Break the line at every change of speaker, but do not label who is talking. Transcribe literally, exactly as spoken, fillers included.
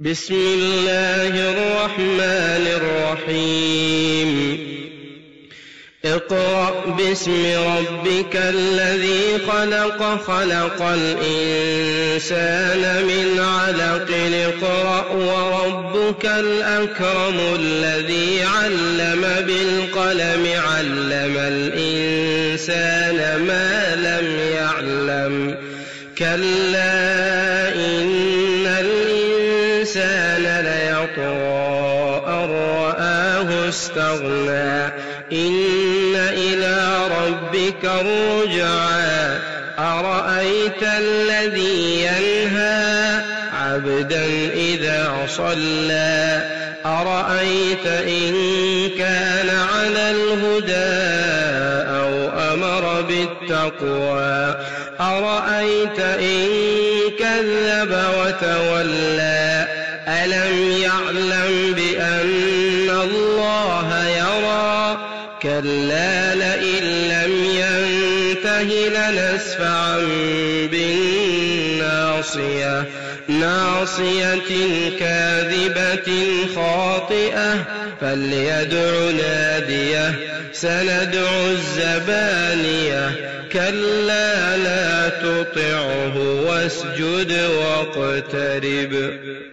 بسم الله الرحمن الرحيم اقرأ باسم ربك الذي خلق خلق الإنسان من علق اقرأ وربك الأكرم الذي علم بالقلم علم الإنسان ما لم يعلم كلا إن الإنسان ليطغى أن رآه استغنى إن إلى ربك الرجعى أرأيت الذي ينهى عبدا إذا صلى أرأيت إن كان على الهدى أو أمر بالتقوى أرأيت إن كذب وتولى ألم يعلم بأن الله يرى كلا لئن لم ينته لنسفعا بالناصية ناصية كاذبة خاطئة فليدع ناديه سندع الزبانية كلا لا تطعه واسجد واقترب